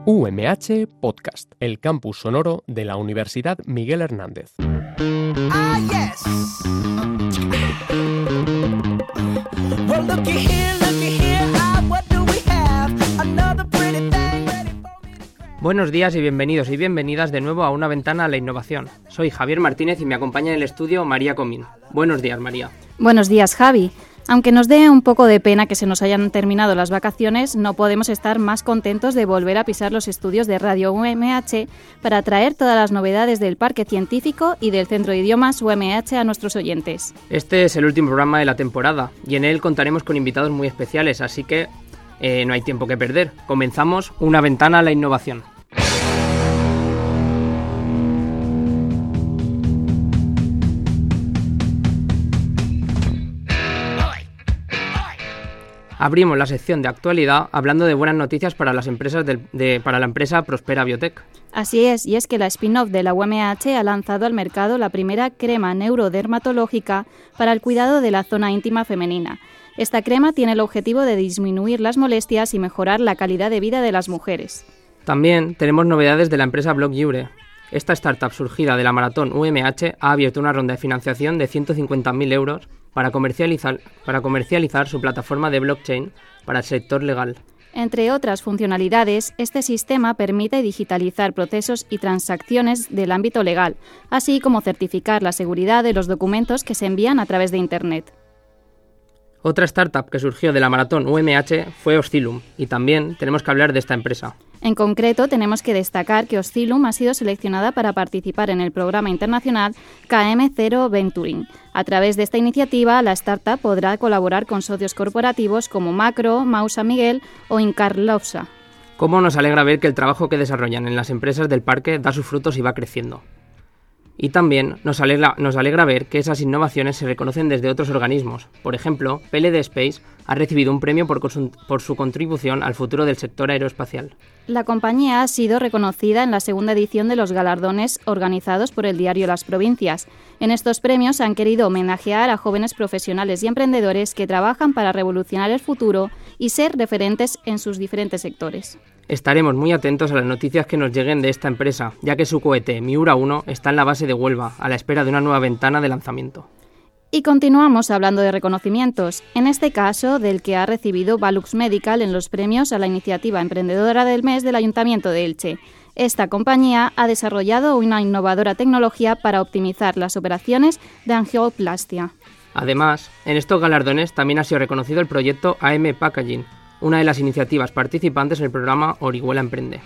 UMH Podcast, el campus sonoro de la Universidad Miguel Hernández. Buenos días y bienvenidos y bienvenidas de nuevo a Una Ventana a la Innovación. Soy Javier Martínez y me acompaña en el estudio María Comín. Buenos días, María. Buenos días, Javi. Aunque nos dé un poco de pena que se nos hayan terminado las vacaciones, no podemos estar más contentos de volver a pisar los estudios de Radio UMH para traer todas las novedades del Parque Científico y del Centro de Idiomas UMH a nuestros oyentes. Este es el último programa de la temporada y en él contaremos con invitados muy especiales, así que no hay tiempo que perder. Comenzamos Una Ventana a la Innovación. Abrimos la sección de actualidad hablando de buenas noticias para las empresas para la empresa Prospera Biotech. Así es, y es que la spin-off de la UMH ha lanzado al mercado la primera crema neurodermatológica para el cuidado de la zona íntima femenina. Esta crema tiene el objetivo de disminuir las molestias y mejorar la calidad de vida de las mujeres. También tenemos novedades de la empresa Blockjure. Esta startup surgida de la maratón UMH ha abierto una ronda de financiación de 150.000 euros para comercializar su plataforma de blockchain para el sector legal. Entre otras funcionalidades, este sistema permite digitalizar procesos y transacciones del ámbito legal, así como certificar la seguridad de los documentos que se envían a través de Internet. Otra startup que surgió de la maratón UMH fue Oscillum, y también tenemos que hablar de esta empresa. En concreto, tenemos que destacar que Oscillum ha sido seleccionada para participar en el programa internacional KM0 Venturing. A través de esta iniciativa, la startup podrá colaborar con socios corporativos como Macro, Mausa Miguel o Incarlopsa. Cómo nos alegra ver que el trabajo que desarrollan en las empresas del parque da sus frutos y va creciendo. Y también nos alegra ver que esas innovaciones se reconocen desde otros organismos. Por ejemplo, PLD Space ha recibido un premio por su contribución al futuro del sector aeroespacial. La compañía ha sido reconocida en la segunda edición de los galardones organizados por el diario Las Provincias. En estos premios han querido homenajear a jóvenes profesionales y emprendedores que trabajan para revolucionar el futuro y ser referentes en sus diferentes sectores. Estaremos muy atentos a las noticias que nos lleguen de esta empresa, ya que su cohete Miura 1 está en la base de Huelva, a la espera de una nueva ventana de lanzamiento. Y continuamos hablando de reconocimientos, en este caso del que ha recibido Valux Medical en los premios a la iniciativa emprendedora del mes del Ayuntamiento de Elche. Esta compañía ha desarrollado una innovadora tecnología para optimizar las operaciones de angioplastia. Además, en estos galardones también ha sido reconocido el proyecto AM Packaging, una de las iniciativas participantes en el programa Orihuela Emprende.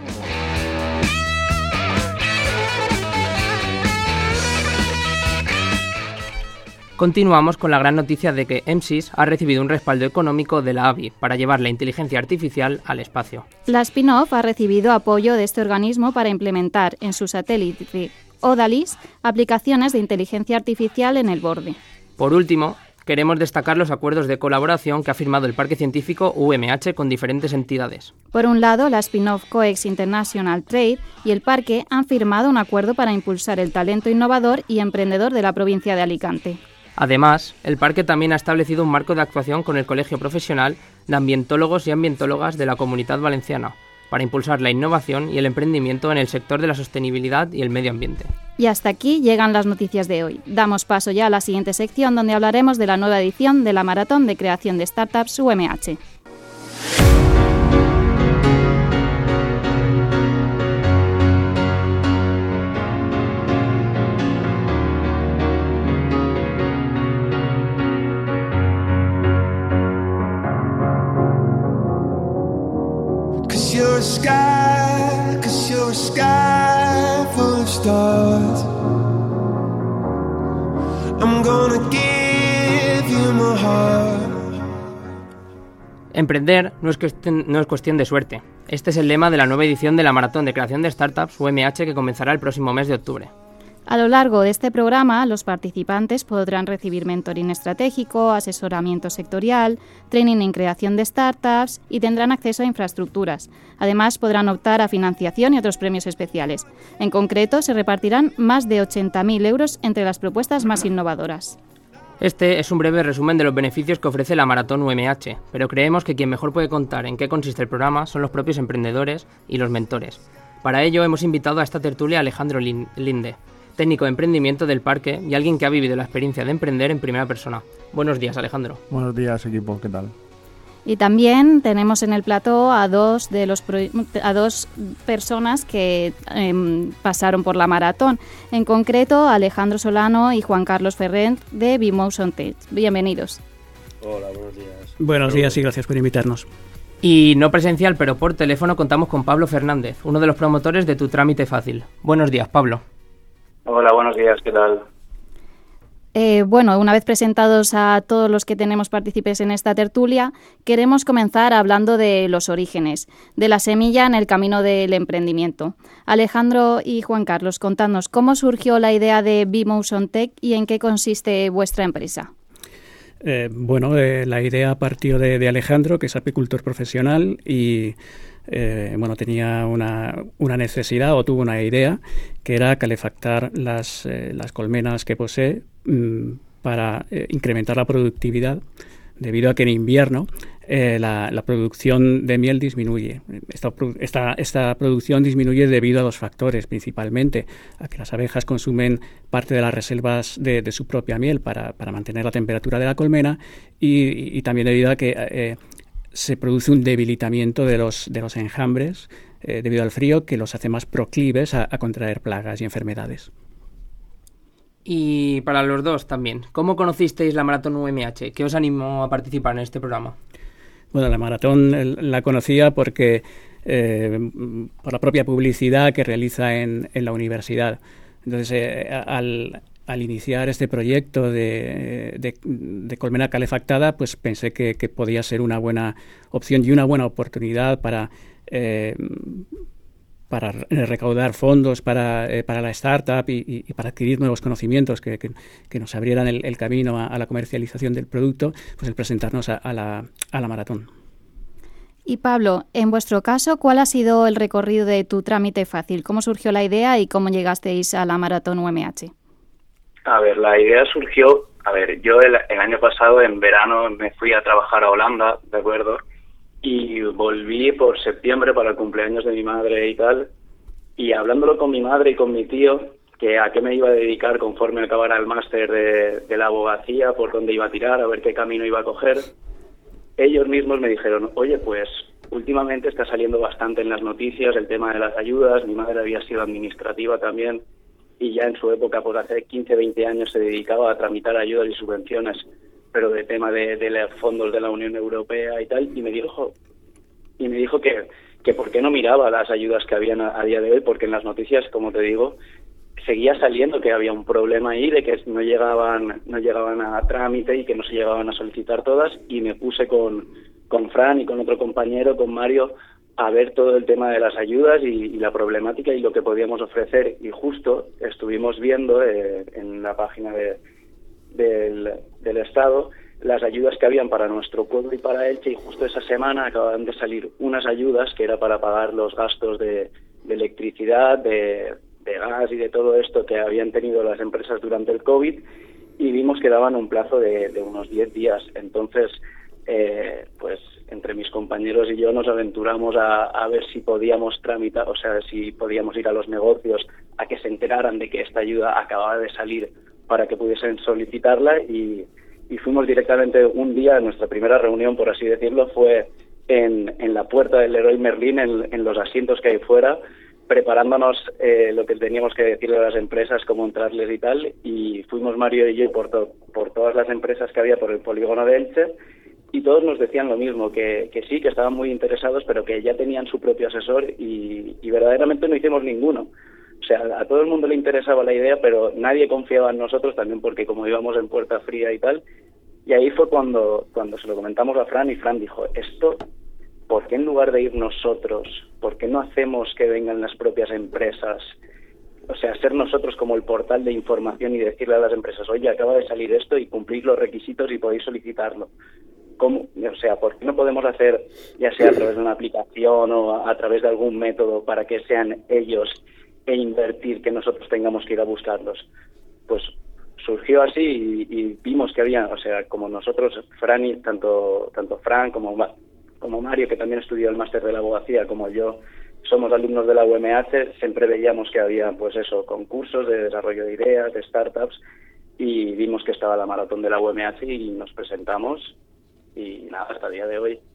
Continuamos con la gran noticia de que MSIS ha recibido un respaldo económico de la AVI para llevar la inteligencia artificial al espacio. La spin-off ha recibido apoyo de este organismo para implementar en su satélite Odalis aplicaciones de inteligencia artificial en el borde. Por último, queremos destacar los acuerdos de colaboración que ha firmado el Parque Científico UMH con diferentes entidades. Por un lado, la spin-off COEX International Trade y el Parque han firmado un acuerdo para impulsar el talento innovador y emprendedor de la provincia de Alicante. Además, el parque también ha establecido un marco de actuación con el Colegio Profesional de Ambientólogos y Ambientólogas de la Comunidad Valenciana para impulsar la innovación y el emprendimiento en el sector de la sostenibilidad y el medio ambiente. Y hasta aquí llegan las noticias de hoy. Damos paso ya a la siguiente sección donde hablaremos de la nueva edición de la Maratón de Creación de Startups UMH. Cause you're a sky full of stars. I'm gonna give you my heart. Emprender no es cuestión de suerte. Este es el lema de la nueva edición de la Maratón de Creación de Startups UMH que comenzará el próximo mes de octubre. A lo largo de este programa, los participantes podrán recibir mentoring estratégico, asesoramiento sectorial, training en creación de startups y tendrán acceso a infraestructuras. Además, podrán optar a financiación y otros premios especiales. En concreto, se repartirán más de 80.000 euros entre las propuestas más innovadoras. Este es un breve resumen de los beneficios que ofrece la Maratón UMH, pero creemos que quien mejor puede contar en qué consiste el programa son los propios emprendedores y los mentores. Para ello hemos invitado a esta tertulia a Alejandro Linde, técnico de emprendimiento del parque y alguien que ha vivido la experiencia de emprender en primera persona. Buenos días, Alejandro. Buenos días, equipo, ¿qué tal? Y también tenemos en el plató a dos personas que pasaron por la maratón. En concreto, Alejandro Solano y Juan Carlos Ferrent de B-Motion Tech. Bienvenidos. Hola, buenos días. Buenos días y gracias por invitarnos. Y no presencial, pero por teléfono contamos con Pablo Fernández, uno de los promotores de Tu Trámite Fácil. Buenos días, Pablo. Hola, buenos días, ¿qué tal? Bueno, una vez presentados a todos los que tenemos partícipes en esta tertulia, queremos comenzar hablando de los orígenes, de la semilla en el camino del emprendimiento. Alejandro y Juan Carlos, contadnos cómo surgió la idea de B-Motion Tech y en qué consiste vuestra empresa. La idea partió de Alejandro, que es apicultor profesional y tenía una necesidad o tuvo una idea que era calefactar las colmenas que posee para incrementar la productividad, debido a que en invierno la producción de miel disminuye. Esta producción disminuye debido a dos factores, principalmente a que las abejas consumen parte de las reservas de su propia miel para mantener la temperatura de la colmena y también debido a que se produce un debilitamiento de los enjambres debido al frío que los hace más proclives a contraer plagas y enfermedades. Y para los dos también, ¿cómo conocisteis la Maratón UMH? ¿Qué os animó a participar en este programa? Bueno, la Maratón la conocía porque por la propia publicidad que realiza en la universidad. Entonces, al iniciar este proyecto de colmena calefactada, pues pensé que podía ser una buena opción y una buena oportunidad para recaudar fondos para la startup y para adquirir nuevos conocimientos que nos abrieran el camino a la comercialización del producto, pues el presentarnos a la maratón. Y Pablo, en vuestro caso, ¿cuál ha sido el recorrido de Tu Trámite Fácil? ¿Cómo surgió la idea y cómo llegasteis a la Maratón UMH? A ver, la idea surgió, yo el año pasado en verano me fui a trabajar a Holanda, ¿de acuerdo? Y volví por septiembre para el cumpleaños de mi madre y tal, y hablándolo con mi madre y con mi tío, que a qué me iba a dedicar conforme acabara el máster de la abogacía, por dónde iba a tirar, a ver qué camino iba a coger, ellos mismos me dijeron, oye, pues últimamente está saliendo bastante en las noticias el tema de las ayudas, mi madre había sido administrativa también, y ya en su época, por hace 15, 20 años, se dedicaba a tramitar ayudas y subvenciones, pero de tema de los fondos de la Unión Europea y tal, y me dijo que por qué no miraba las ayudas que habían a día de hoy, porque en las noticias, como te digo, seguía saliendo que había un problema ahí, de que no llegaban a trámite y que no se llegaban a solicitar todas, y me puse con Fran y con otro compañero, con Mario, a ver todo el tema de las ayudas y la problemática y lo que podíamos ofrecer, y justo estuvimos viendo en la página del Estado las ayudas que habían para nuestro pueblo y para Elche, y justo esa semana acababan de salir unas ayudas que era para pagar los gastos de electricidad, de gas y de todo esto que habían tenido las empresas durante el COVID, y vimos que daban un plazo de unos 10 días. Entonces, pues entre mis compañeros y yo nos aventuramos a ver si podíamos tramitar, o sea, si podíamos ir a los negocios a que se enteraran de que esta ayuda acababa de salir para que pudiesen solicitarla, y fuimos directamente un día, nuestra primera reunión, por así decirlo, fue en la puerta del Leroy Merlin, en los asientos que hay fuera, preparándonos lo que teníamos que decirle a las empresas, cómo entrarles y tal, y fuimos Mario y yo por todas las empresas que había por el polígono de Elche, y todos nos decían lo mismo, que sí, que estaban muy interesados, pero que ya tenían su propio asesor, y verdaderamente no hicimos ninguno. O sea, a todo el mundo le interesaba la idea, pero nadie confiaba en nosotros también, porque como íbamos en puerta fría y tal, y ahí fue cuando se lo comentamos a Fran, y Fran dijo, esto, ¿por qué en lugar de ir nosotros, por qué no hacemos que vengan las propias empresas? O sea, ser nosotros como el portal de información y decirle a las empresas, oye, acaba de salir esto y cumplís los requisitos y podéis solicitarlo. ¿Cómo? O sea, ¿por qué no podemos hacer, ya sea a través de una aplicación o a través de algún método, para que sean ellos e invertir, que nosotros tengamos que ir a buscarlos? Pues surgió así y vimos que había, o sea, como nosotros, Fran y tanto Fran como Mario, que también estudió el máster de la abogacía, como yo, somos alumnos de la UMH, siempre veíamos que había, pues eso, concursos de desarrollo de ideas, de startups, y vimos que estaba la maratón de la UMH y nos presentamos, y nada, hasta el día de hoy.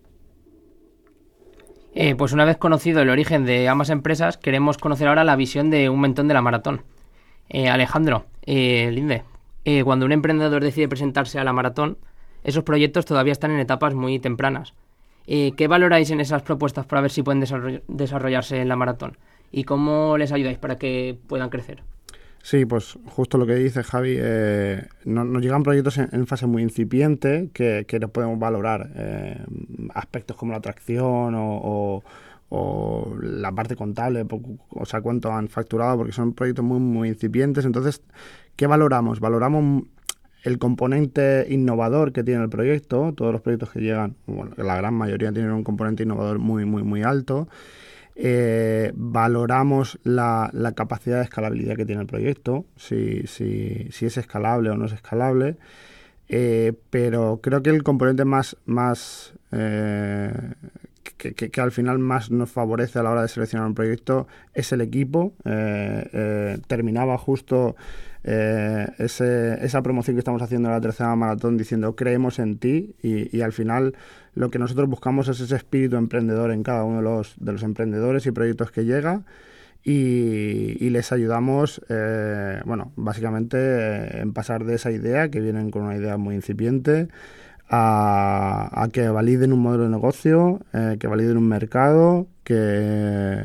Pues una vez conocido el origen de ambas empresas, queremos conocer ahora la visión de un mentón de la maratón. Alejandro, Linde, cuando un emprendedor decide presentarse a la maratón, esos proyectos todavía están en etapas muy tempranas. ¿Qué valoráis en esas propuestas para ver si pueden desarrollarse en la maratón? ¿Y cómo les ayudáis para que puedan crecer? Sí, pues justo lo que dice Javi, nos llegan proyectos en fase muy incipiente que nos podemos valorar. Aspectos como la atracción o la parte contable, o sea, cuánto han facturado, porque son proyectos muy, muy incipientes. Entonces, ¿qué valoramos? Valoramos el componente innovador que tiene el proyecto. Todos los proyectos que llegan, bueno, la gran mayoría tienen un componente innovador muy, muy, muy alto. Valoramos la capacidad de escalabilidad que tiene el proyecto, si es escalable o no es escalable, pero creo que el componente más que al final más nos favorece a la hora de seleccionar un proyecto es el equipo. Terminaba justo esa promoción que estamos haciendo en la tercera maratón diciendo creemos en ti, y al final lo que nosotros buscamos es ese espíritu emprendedor en cada uno de los emprendedores y proyectos que llega, y les ayudamos básicamente en pasar de esa idea, que vienen con una idea muy incipiente, a que validen un modelo de negocio, que validen un mercado, que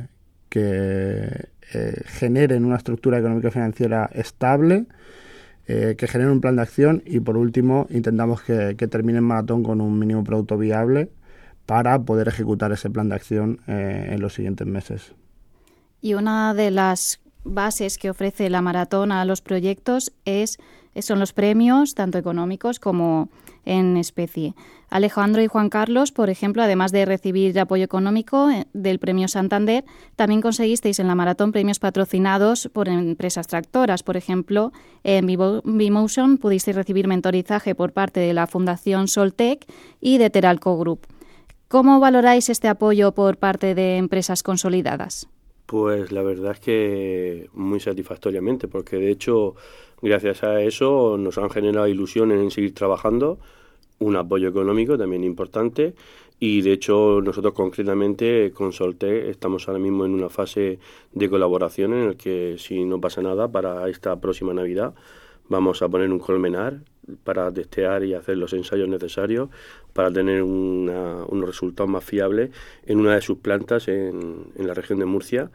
generen una estructura económica y financiera estable, que generen un plan de acción, y por último intentamos que termine el maratón con un mínimo producto viable para poder ejecutar ese plan de acción en los siguientes meses. Y una de las bases que ofrece la maratón a los proyectos son los premios, tanto económicos como en especie. Alejandro y Juan Carlos, por ejemplo, además de recibir apoyo económico del Premio Santander, también conseguisteis en la maratón premios patrocinados por empresas tractoras. Por ejemplo, en Vimotion pudisteis recibir mentorizaje por parte de la Fundación Soltec y de Teralco Group. ¿Cómo valoráis este apoyo por parte de empresas consolidadas? Pues la verdad es que muy satisfactoriamente, porque de hecho gracias a eso nos han generado ilusión en seguir trabajando, un apoyo económico también importante, y de hecho nosotros concretamente con Soltec estamos ahora mismo en una fase de colaboración en el que, si no pasa nada, para esta próxima Navidad vamos a poner un colmenar para testear y hacer los ensayos necesarios para tener unos resultados más fiables en una de sus plantas en la región de Murcia,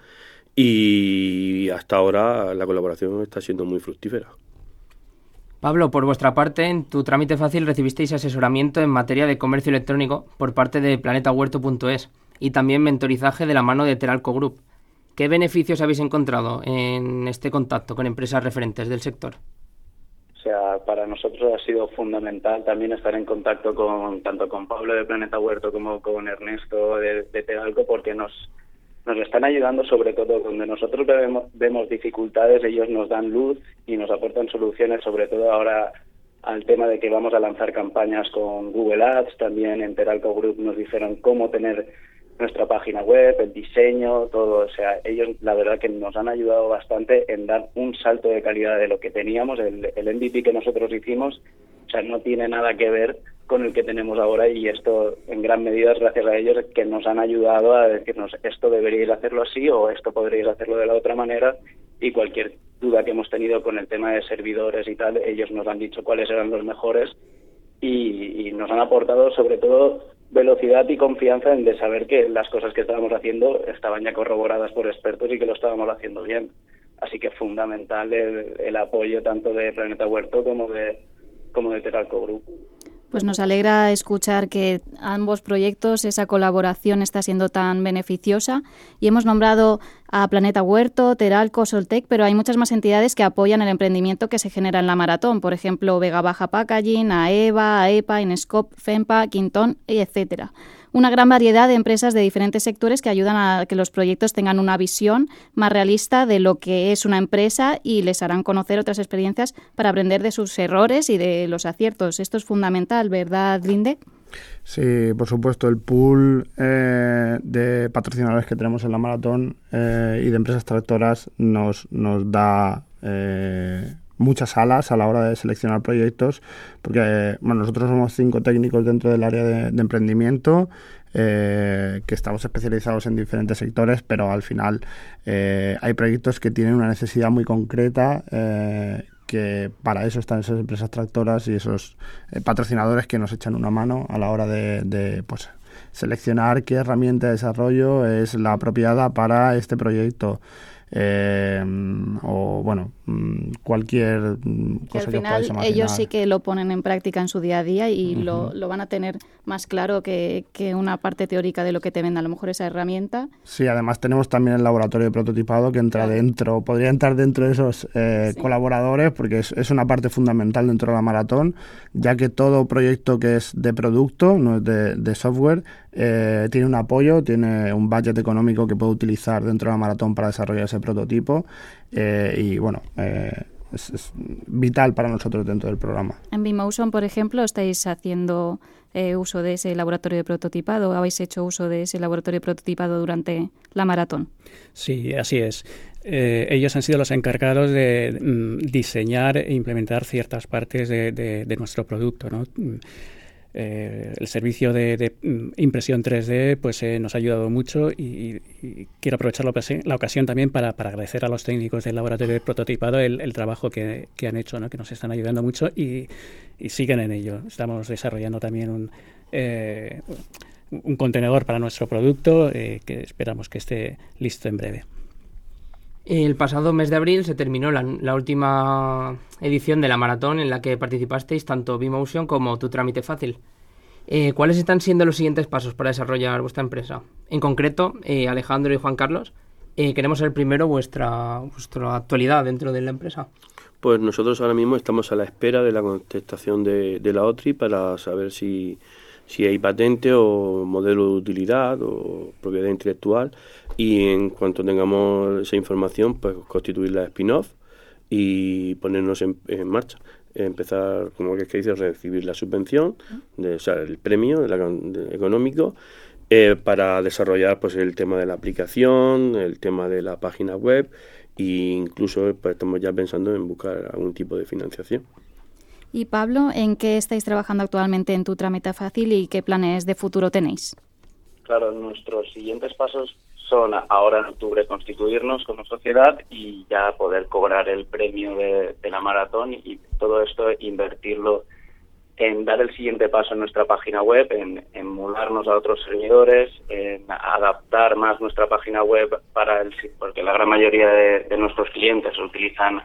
y hasta ahora la colaboración está siendo muy fructífera. Pablo, por vuestra parte, en tu trámite fácil recibisteis asesoramiento en materia de comercio electrónico por parte de planetahuerto.es y también mentorizaje de la mano de Teralco Group. ¿Qué beneficios habéis encontrado en este contacto con empresas referentes del sector? O sea, para nosotros ha sido fundamental también estar en contacto tanto con Pablo de Planeta Huerto como con Ernesto de Teralco, porque nos están ayudando, sobre todo donde nosotros vemos dificultades, ellos nos dan luz y nos aportan soluciones, sobre todo ahora al tema de que vamos a lanzar campañas con Google Ads. También en Teralco Group nos dijeron cómo tener nuestra página web, el diseño, todo. O sea, ellos la verdad que nos han ayudado bastante en dar un salto de calidad de lo que teníamos. El MVP que nosotros hicimos, o sea, no tiene nada que ver con el que tenemos ahora, y esto en gran medida es gracias a ellos, que nos han ayudado a decirnos esto deberíais hacerlo así o esto podríais hacerlo de la otra manera, y cualquier duda que hemos tenido con el tema de servidores y tal, ellos nos han dicho cuáles eran los mejores, y nos han aportado sobre todo velocidad y confianza de saber que las cosas que estábamos haciendo estaban ya corroboradas por expertos y que lo estábamos haciendo bien. Así que fundamental el apoyo tanto de Planeta Huerto como de Teralco Group. Pues nos alegra escuchar que ambos proyectos, esa colaboración está siendo tan beneficiosa, y hemos nombrado a Planeta Huerto, Teralco, Soltec, pero hay muchas más entidades que apoyan el emprendimiento que se genera en la maratón, por ejemplo Vega Baja Packaging, AEVA, AEPA, Inescope, FEMPA, Quintón, etc. una gran variedad de empresas de diferentes sectores que ayudan a que los proyectos tengan una visión más realista de lo que es una empresa y les harán conocer otras experiencias para aprender de sus errores y de los aciertos. Esto es fundamental, ¿verdad, Linde? Sí, por supuesto, el pool de patrocinadores que tenemos en la maratón y de empresas tractoras nos da muchas alas a la hora de seleccionar proyectos, porque nosotros somos 5 técnicos dentro del área de emprendimiento, que estamos especializados en diferentes sectores, pero al final hay proyectos que tienen una necesidad muy concreta, que para eso están esas empresas tractoras y esos patrocinadores que nos echan una mano a la hora de pues, seleccionar qué herramienta de desarrollo es la apropiada para este proyecto. O bueno, cualquier cosa al final que ellos sí que lo ponen en práctica en su día a día y lo van a tener más claro que una parte teórica de lo que te venda a lo mejor esa herramienta. Sí, además tenemos también el laboratorio de prototipado que entra dentro, podría entrar dentro de esos colaboradores, porque es una parte fundamental dentro de la maratón, ya que todo proyecto que es de producto, no es de software, tiene un apoyo, tiene un budget económico que puede utilizar dentro de la maratón para desarrollar ese prototipo, y bueno, es vital para nosotros dentro del programa. En B-Motion, por ejemplo, estáis haciendo uso de ese laboratorio de prototipado. ¿Habéis hecho uso de ese laboratorio de prototipado durante la maratón? Sí, así es. Ellos han sido los encargados de diseñar e implementar ciertas partes de nuestro producto, ¿no? El servicio de impresión 3D pues nos ha ayudado mucho y quiero aprovechar la ocasión también para agradecer a los técnicos del laboratorio de prototipado el trabajo que han hecho, ¿no? Que nos están ayudando mucho y siguen en ello. Estamos desarrollando también un contenedor para nuestro producto que esperamos que esté listo en breve. El pasado mes de abril se terminó la última edición de la maratón en la que participasteis tanto B-Motion como Tu Trámite Fácil. ¿Cuáles están siendo los siguientes pasos para desarrollar vuestra empresa? En concreto, Alejandro y Juan Carlos, queremos saber primero vuestra actualidad dentro de la empresa. Pues nosotros ahora mismo estamos a la espera de la contestación de la OTRI para saber si hay patente o modelo de utilidad o propiedad intelectual, y en cuanto tengamos esa información, pues constituir la spin-off y ponernos en marcha. Empezar, como que dice, recibir la subvención, el premio económico, para desarrollar pues el tema de la aplicación, el tema de la página web, e incluso pues, estamos ya pensando en buscar algún tipo de financiación. Y Pablo, ¿en qué estáis trabajando actualmente en Tu Trámite Fácil y qué planes de futuro tenéis? Claro, nuestros siguientes pasos son ahora en octubre constituirnos como sociedad y ya poder cobrar el premio de la maratón, y todo esto invertirlo en dar el siguiente paso en nuestra página web, en emularnos a otros servidores, en adaptar más nuestra página web porque la gran mayoría de nuestros clientes lo utilizan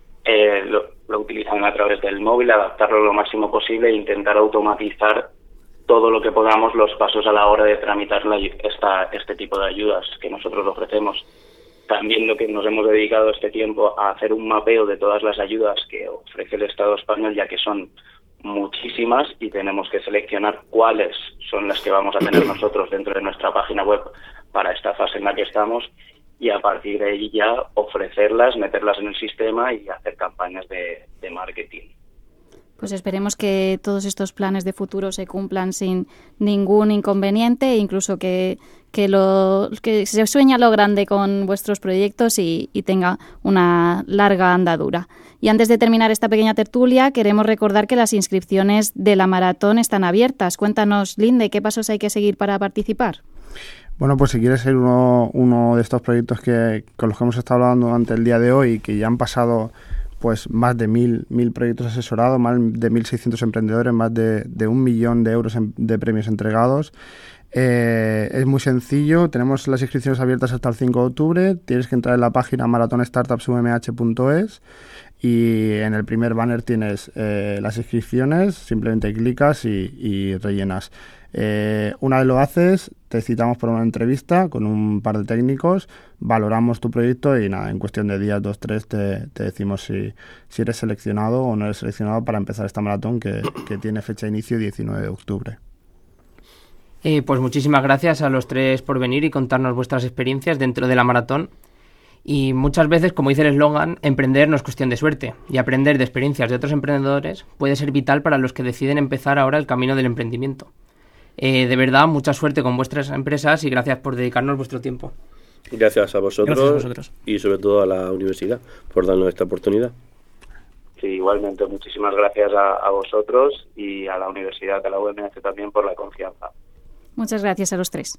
a través del móvil, adaptarlo lo máximo posible e intentar automatizar todo lo que podamos los pasos a la hora de tramitar este tipo de ayudas que nosotros ofrecemos. También lo que nos hemos dedicado este tiempo a hacer un mapeo de todas las ayudas que ofrece el Estado español, ya que son muchísimas y tenemos que seleccionar cuáles son las que vamos a tener nosotros dentro de nuestra página web para esta fase en la que estamos, y a partir de ahí ya ofrecerlas, meterlas en el sistema y hacer campañas de marketing. Pues esperemos que todos estos planes de futuro se cumplan sin ningún inconveniente, e incluso que se sueña lo grande con vuestros proyectos y tenga una larga andadura. Y antes de terminar esta pequeña tertulia, queremos recordar que las inscripciones de la maratón están abiertas. Cuéntanos, Linde, ¿qué pasos hay que seguir para participar? Bueno, pues si quieres ser uno de estos proyectos con los que hemos estado hablando durante el día de hoy, que ya han pasado pues más de 1.000 proyectos asesorados, más de 1.600 emprendedores, más de 1 millón de euros de premios entregados. Es muy sencillo, tenemos las inscripciones abiertas hasta el 5 de octubre, tienes que entrar en la página maratonestartupsumh.es y en el primer banner tienes las inscripciones, simplemente clicas y rellenas. Una vez lo haces, te citamos por una entrevista con un par de técnicos, valoramos tu proyecto y nada, en cuestión de días, 2, 3, te decimos si eres seleccionado o no eres seleccionado para empezar esta maratón que tiene fecha de inicio 19 de octubre. Pues muchísimas gracias a los tres por venir y contarnos vuestras experiencias dentro de la maratón. Y muchas veces, como dice el eslogan, emprender no es cuestión de suerte, y aprender de experiencias de otros emprendedores puede ser vital para los que deciden empezar ahora el camino del emprendimiento. De verdad, mucha suerte con vuestras empresas y gracias por dedicarnos vuestro tiempo. Gracias a vosotros y sobre todo a la universidad por darnos esta oportunidad. Sí, igualmente, muchísimas gracias a vosotros y a la universidad, a la UMH también por la confianza. Muchas gracias a los tres.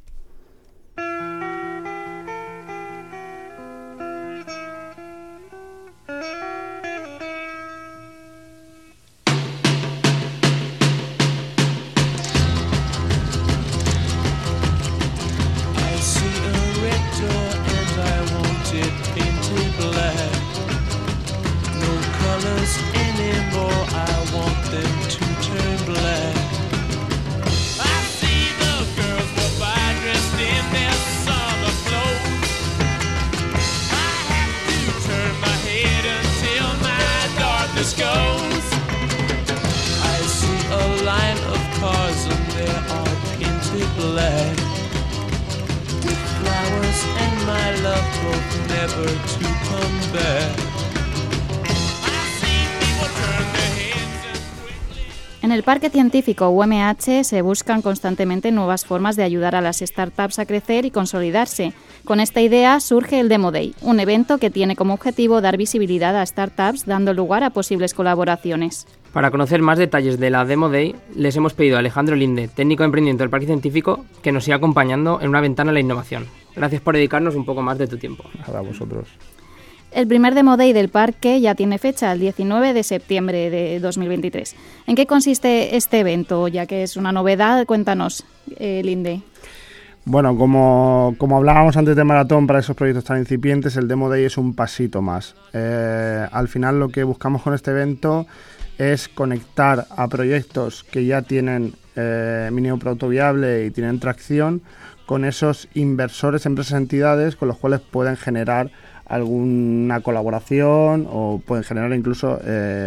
En el Parque Científico UMH se buscan constantemente nuevas formas de ayudar a las startups a crecer y consolidarse. Con esta idea surge el Demo Day, un evento que tiene como objetivo dar visibilidad a startups, dando lugar a posibles colaboraciones. Para conocer más detalles de la Demo Day, les hemos pedido a Alejandro Linde, técnico de emprendimiento del Parque Científico, que nos siga acompañando en una ventana a la innovación. Gracias por dedicarnos un poco más de tu tiempo. A vosotros. El primer Demo Day del parque ya tiene fecha, el 19 de septiembre de 2023. ¿En qué consiste este evento? Ya que es una novedad, cuéntanos, Linde. Bueno, como hablábamos antes de Maratón, para esos proyectos tan incipientes, el Demo Day es un pasito más. Al final lo que buscamos con este evento es conectar a proyectos que ya tienen mínimo producto viable y tienen tracción con esos inversores, empresas, entidades con los cuales pueden generar alguna colaboración o pueden generar incluso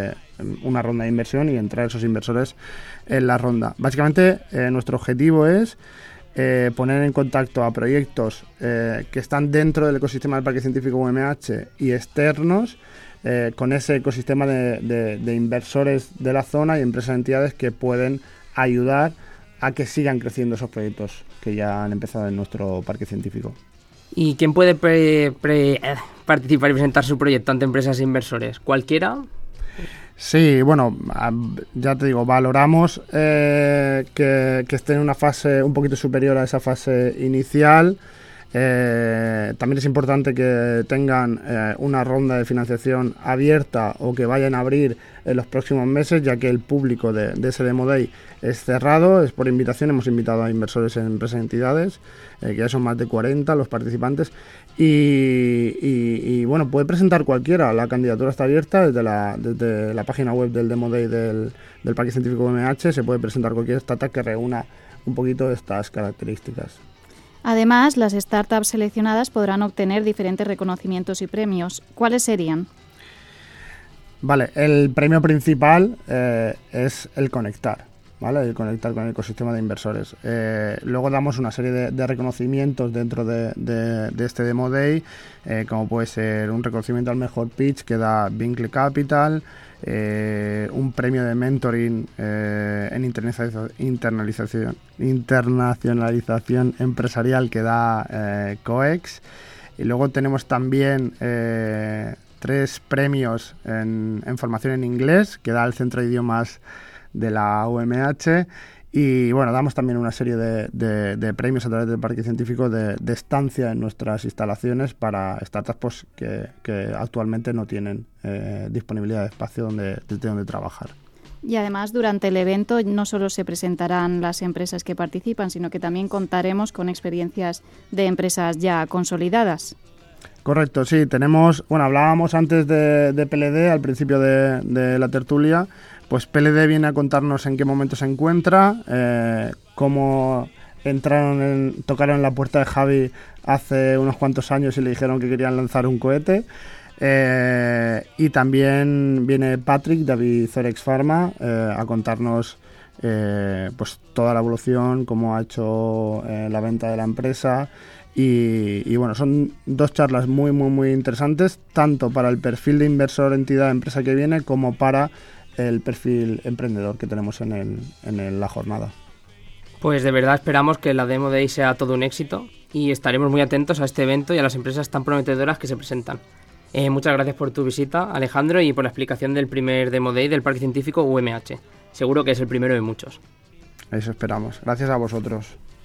una ronda de inversión y entrar esos inversores en la ronda. Básicamente nuestro objetivo es poner en contacto a proyectos que están dentro del ecosistema del Parque Científico UMH y externos con ese ecosistema de inversores de la zona y empresas, entidades que pueden ayudar a que sigan creciendo esos proyectos que ya han empezado en nuestro Parque Científico. ¿Y quién puede participar y presentar su proyecto ante empresas e inversores? ¿Cualquiera? Sí, bueno, ya te digo, valoramos que esté en una fase un poquito superior a esa fase inicial. También es importante que tengan una ronda de financiación abierta o que vayan a abrir en los próximos meses, ya que el público de ese Demo Day es cerrado, es por invitación. Hemos invitado a inversores en empresas y entidades, que ya son más de 40 los participantes, y bueno, puede presentar cualquiera. La candidatura está abierta desde la página web del Demo Day del Parque Científico UMH. Se puede presentar cualquier startup que reúna un poquito estas características. Además, las startups seleccionadas podrán obtener diferentes reconocimientos y premios. ¿Cuáles serían? Vale, el premio principal es el conectar, ¿vale? El conectar con el ecosistema de inversores. Luego damos una serie de reconocimientos dentro de este Demo Day, como puede ser un reconocimiento al mejor pitch que da Binkley Capital, un premio de mentoring en internacionalización empresarial que da COEX, y luego tenemos también 3 premios en formación en inglés que da el Centro de Idiomas de la UMH, y bueno, damos también una serie de premios a través del Parque Científico de estancia en nuestras instalaciones para startups pues, que actualmente no tienen disponibilidad de espacio desde donde trabajar. Y además, durante el evento no solo se presentarán las empresas que participan, sino que también contaremos con experiencias de empresas ya consolidadas. Correcto, sí, tenemos, bueno, hablábamos antes de PLD al principio de la tertulia. Pues PLD viene a contarnos en qué momento se encuentra, cómo tocaron en la puerta de Javi hace unos cuantos años y le dijeron que querían lanzar un cohete. Y también viene Patrick de Avizorex Pharma a contarnos pues toda la evolución, cómo ha hecho la venta de la empresa. Y bueno, son 2 charlas muy, muy, muy interesantes, tanto para el perfil de inversor, entidad, empresa que viene, como para el perfil emprendedor que tenemos en la jornada. Pues de verdad esperamos que la Demo Day sea todo un éxito y estaremos muy atentos a este evento y a las empresas tan prometedoras que se presentan. Muchas gracias por tu visita, Alejandro, y por la explicación del primer Demo Day del Parque Científico UMH. Seguro que es el primero de muchos. Eso esperamos. Gracias a vosotros.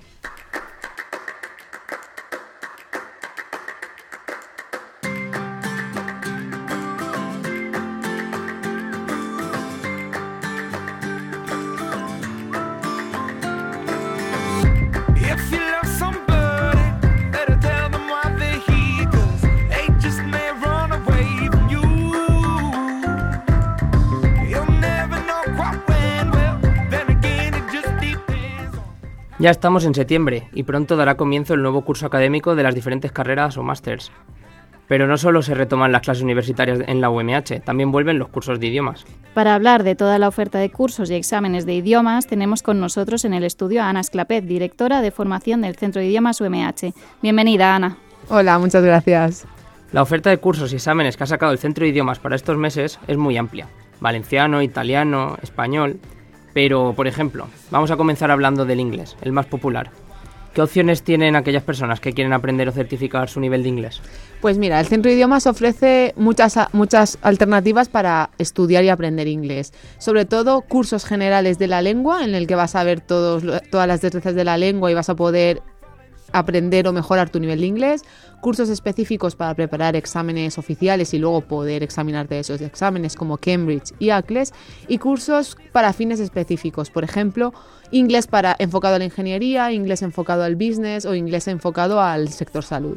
Ya estamos en septiembre y pronto dará comienzo el nuevo curso académico de las diferentes carreras o másters. Pero no solo se retoman las clases universitarias en la UMH, también vuelven los cursos de idiomas. Para hablar de toda la oferta de cursos y exámenes de idiomas, tenemos con nosotros en el estudio a Ana Esclapet, directora de formación del Centro de Idiomas UMH. Bienvenida, Ana. Hola, muchas gracias. La oferta de cursos y exámenes que ha sacado el Centro de Idiomas para estos meses es muy amplia. Valenciano, italiano, español. Pero, por ejemplo, vamos a comenzar hablando del inglés, el más popular. ¿Qué opciones tienen aquellas personas que quieren aprender o certificar su nivel de inglés? Pues mira, el Centro de Idiomas ofrece muchas alternativas para estudiar y aprender inglés. Sobre todo cursos generales de la lengua, en el que vas a ver todas las destrezas de la lengua y vas a poder aprender o mejorar tu nivel de inglés, cursos específicos para preparar exámenes oficiales y luego poder examinarte esos exámenes como Cambridge y ACLES, y cursos para fines específicos, por ejemplo, inglés enfocado a la ingeniería, inglés enfocado al business o inglés enfocado al sector salud.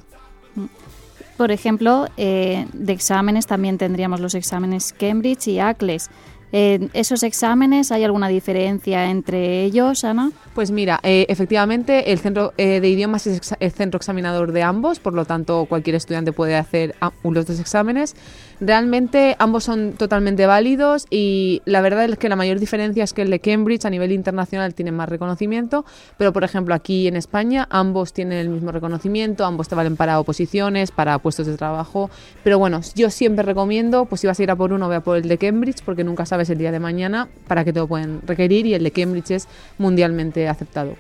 Por ejemplo, de exámenes también tendríamos los exámenes Cambridge y ACLES. ¿Esos exámenes hay alguna diferencia entre ellos, Ana? Pues mira, efectivamente el Centro de Idiomas es el centro examinador de ambos, por lo tanto cualquier estudiante puede hacer los 2 exámenes. Realmente ambos son totalmente válidos y la verdad es que la mayor diferencia es que el de Cambridge a nivel internacional tiene más reconocimiento, pero por ejemplo aquí en España ambos tienen el mismo reconocimiento, ambos te valen para oposiciones, para puestos de trabajo, pero bueno, yo siempre recomiendo, pues si vas a ir a por uno, ve a por el de Cambridge, porque nunca sabes el día de mañana para qué te lo pueden requerir, y el de Cambridge es mundialmente aceptado.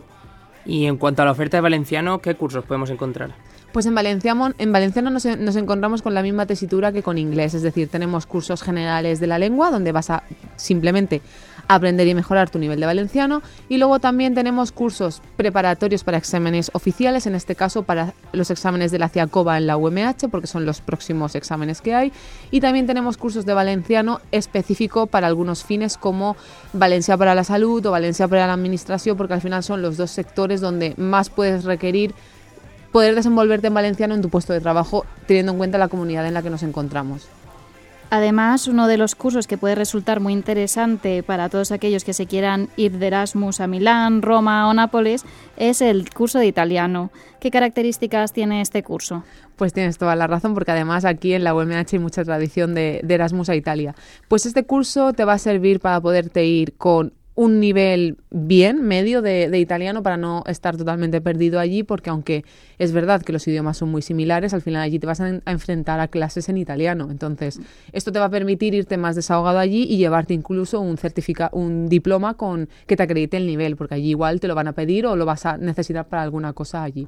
Y en cuanto a la oferta de valenciano, ¿qué cursos podemos encontrar? Pues en valenciano nos encontramos con la misma tesitura que con inglés, es decir, tenemos cursos generales de la lengua donde vas a simplemente aprender y mejorar tu nivel de valenciano, y luego también tenemos cursos preparatorios para exámenes oficiales, en este caso para los exámenes de la CIACOBA en la UMH, porque son los próximos exámenes que hay, y también tenemos cursos de valenciano específico para algunos fines como Valencia para la salud o Valencia para la administración, porque al final son los 2 sectores donde más puedes requerir poder desenvolverte en valenciano en tu puesto de trabajo, teniendo en cuenta la comunidad en la que nos encontramos. Además, uno de los cursos que puede resultar muy interesante para todos aquellos que se quieran ir de Erasmus a Milán, Roma o Nápoles es el curso de italiano. ¿Qué características tiene este curso? Pues tienes toda la razón, porque además aquí en la UMH hay mucha tradición de Erasmus a Italia. Pues este curso te va a servir para poderte ir con un nivel bien medio de italiano, para no estar totalmente perdido allí, porque aunque es verdad que los idiomas son muy similares, al final allí te vas a enfrentar a clases en italiano. Entonces, esto te va a permitir irte más desahogado allí y llevarte incluso un diploma que te acredite el nivel, porque allí igual te lo van a pedir o lo vas a necesitar para alguna cosa allí.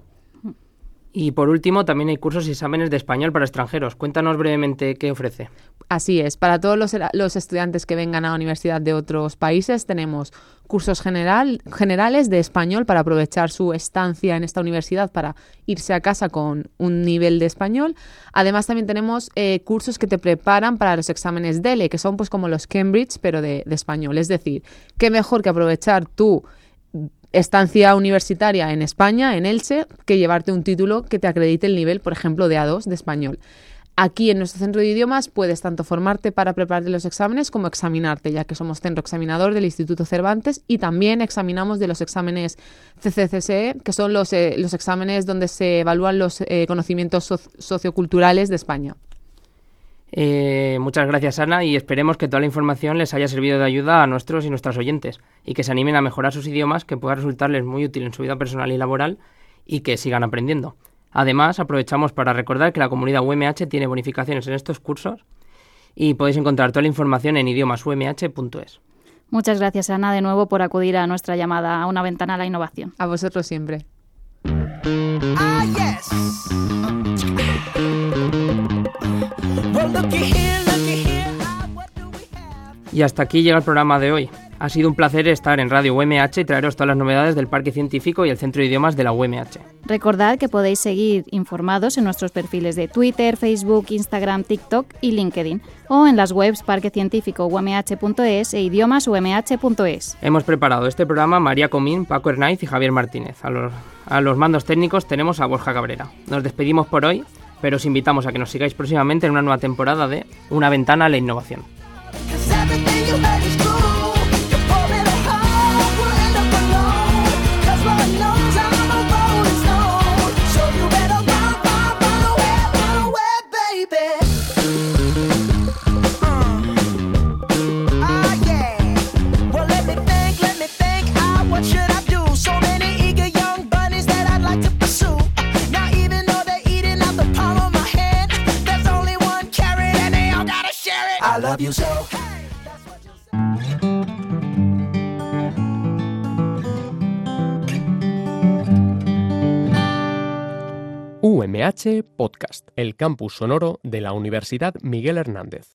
Y por último, también hay cursos y exámenes de español para extranjeros. Cuéntanos brevemente qué ofrece. Así es, para todos los estudiantes que vengan a la universidad de otros países tenemos cursos generales de español para aprovechar su estancia en esta universidad para irse a casa con un nivel de español. Además también tenemos cursos que te preparan para los exámenes DELE, que son pues como los Cambridge pero de español. Es decir, qué mejor que aprovechar tu estancia universitaria en España, en Elche, que llevarte un título que te acredite el nivel, por ejemplo, de A2 de español. Aquí en nuestro centro de idiomas puedes tanto formarte para prepararte los exámenes como examinarte, ya que somos centro examinador del Instituto Cervantes, y también examinamos de los exámenes CCCSE, que son los exámenes donde se evalúan los conocimientos socioculturales de España. Muchas gracias, Ana, y esperemos que toda la información les haya servido de ayuda a nuestros y nuestras oyentes y que se animen a mejorar sus idiomas, que pueda resultarles muy útil en su vida personal y laboral y que sigan aprendiendo. Además, aprovechamos para recordar que la comunidad UMH tiene bonificaciones en estos cursos y podéis encontrar toda la información en idiomasumh.es. Muchas gracias, Ana, de nuevo por acudir a nuestra llamada a una ventana a la innovación. A vosotros siempre. Y hasta aquí llega el programa de hoy. Ha sido un placer estar en Radio UMH y traeros todas las novedades del Parque Científico y el Centro de Idiomas de la UMH. Recordad que podéis seguir informados en nuestros perfiles de Twitter, Facebook, Instagram, TikTok y LinkedIn, o en las webs parquecientifico.umh.es e idiomasumh.es. Hemos preparado este programa María Comín, Paco Hernáiz y Javier Martínez. A los mandos técnicos tenemos a Borja Cabrera. Nos despedimos por hoy, pero os invitamos a que nos sigáis próximamente en una nueva temporada de Una ventana a la innovación. UMH Podcast, el campus sonoro de la Universidad Miguel Hernández.